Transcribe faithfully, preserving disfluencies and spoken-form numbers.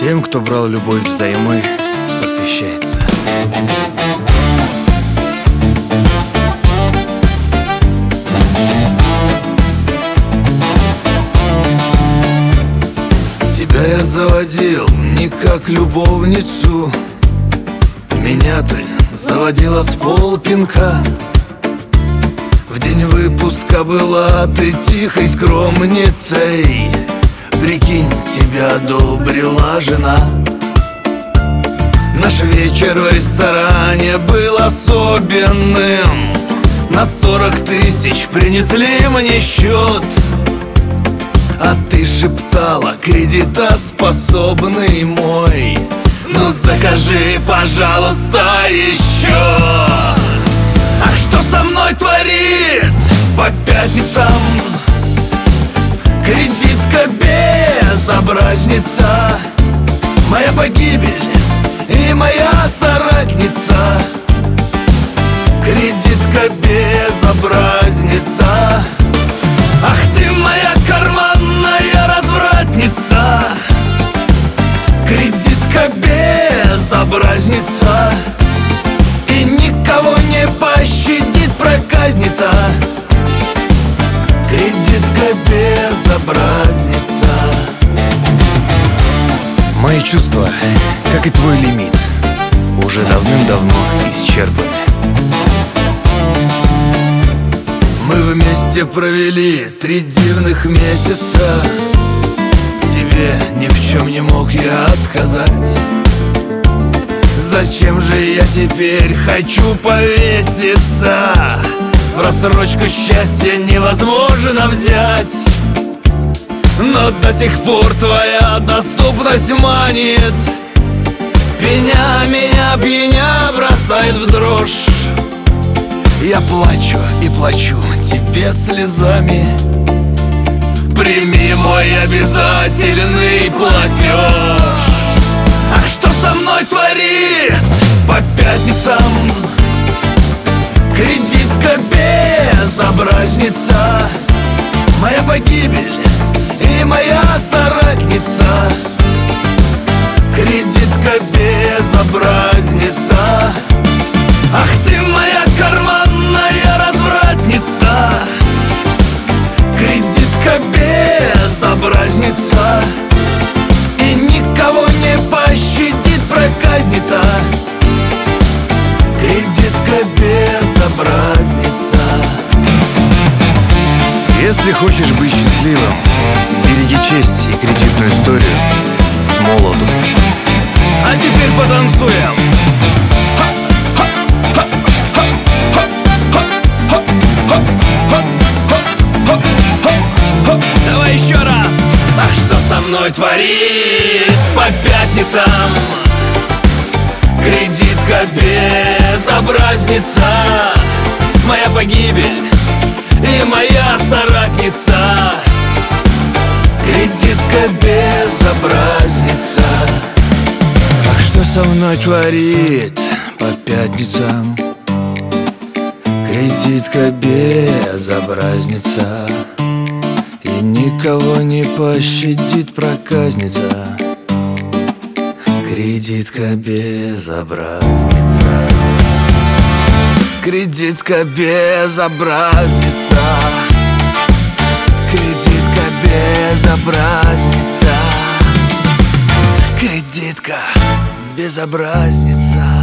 Тем, кто брал любовь взаймы, посвящается. Тебя я заводил не как любовницу, меня ты заводила с полпинка. В день выпуска была ты тихой скромницей. Прикинь, тебя одобрила жена. Наш вечер в ресторане был особенным. На сорок тысяч принесли мне счет. А ты шептала: кредитоспособный мой, ну закажи, пожалуйста, еще. Ах, что со мной творит по пятницам кредитка безобразница, моя погибель и моя соратница. Кредитка безобразница. Ах ты моя карманная развратница, кредитка безобразница, и никого не пощадит проказница. Кредитка безобразница. Мои чувства, как и твой лимит, уже давным-давно исчерпаны. Мы вместе провели три дивных месяца. Тебе ни в чем не мог я отказать. Зачем же я теперь хочу повеситься? В рассрочку счастья невозможно взять. Но до сих пор твоя доступность манит. Пеня меня, пьяня бросает в дрожь. Я плачу и плачу тебе слезами. Прими мой обязательный платеж. Ах, что со мной творит по пятницам кредитка безобразница, моя погибель и моя соратница. Кредитка безобразница. Ах ты моя карманная развратница, кредитка безобразница, и никого не пощадит проказница. Кредитка безобразница. Если хочешь быть счастливым, береги честь и кредитную историю с молоду. А теперь потанцуем. Давай еще раз. Ах, что со мной творит по пятницам кредитка безобразница, моя погибель и моя соратница. Кредитка безобразница. Ах, что со мной творит по пятницам кредитка безобразница, и никого не пощадит проказница. Кредитка безобразница. Кредитка безобразница. Кредитка безобразница. Кредитка безобразница.